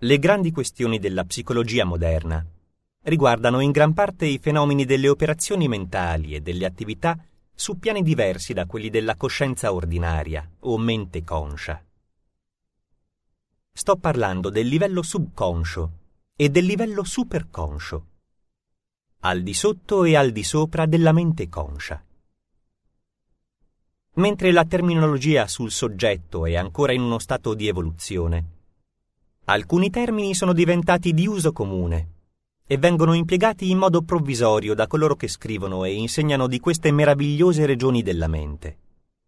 Le grandi questioni della psicologia moderna riguardano in gran parte i fenomeni delle operazioni mentali e delle attività su piani diversi da quelli della coscienza ordinaria o mente conscia. Sto parlando del livello subconscio e del livello superconscio, al di sotto e al di sopra della mente conscia. Mentre la terminologia sul soggetto è ancora in uno stato di evoluzione, alcuni termini sono diventati di uso comune e vengono impiegati in modo provvisorio da coloro che scrivono e insegnano di queste meravigliose regioni della mente.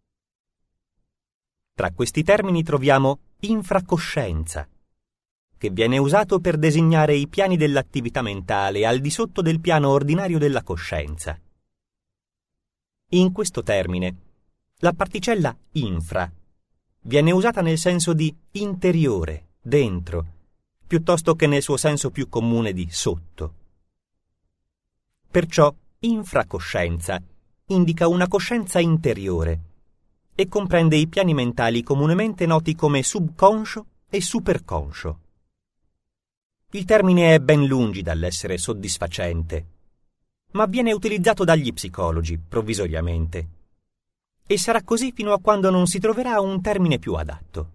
Tra questi termini troviamo infracoscienza, che viene usato per designare i piani dell'attività mentale al di sotto del piano ordinario della coscienza. In questo termine, la particella infra viene usata nel senso di interiore, dentro, piuttosto che nel suo senso più comune di sotto. Perciò infracoscienza indica una coscienza interiore e comprende i piani mentali comunemente noti come subconscio e superconscio. Il termine è ben lungi dall'essere soddisfacente, ma viene utilizzato dagli psicologi provvisoriamente, e sarà così fino a quando non si troverà un termine più adatto.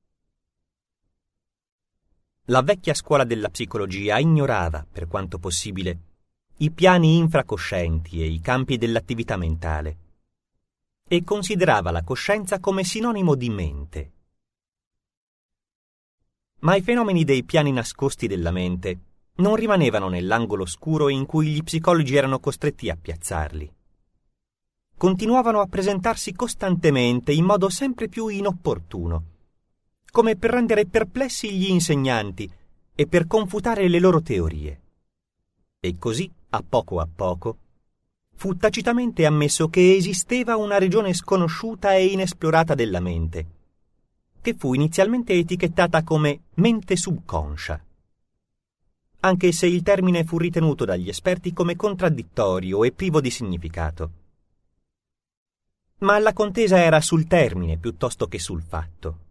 La vecchia scuola della psicologia ignorava, per quanto possibile, i piani infracoscienti e i campi dell'attività mentale e considerava la coscienza come sinonimo di mente. Ma i fenomeni dei piani nascosti della mente non rimanevano nell'angolo oscuro in cui gli psicologi erano costretti a piazzarli. Continuavano a presentarsi costantemente in modo sempre più inopportuno, come per rendere perplessi gli insegnanti e per confutare le loro teorie. E così, a poco, fu tacitamente ammesso che esisteva una regione sconosciuta e inesplorata della mente, che fu inizialmente etichettata come mente subconscia, anche se il termine fu ritenuto dagli esperti come contraddittorio e privo di significato. Ma la contesa era sul termine piuttosto che sul fatto.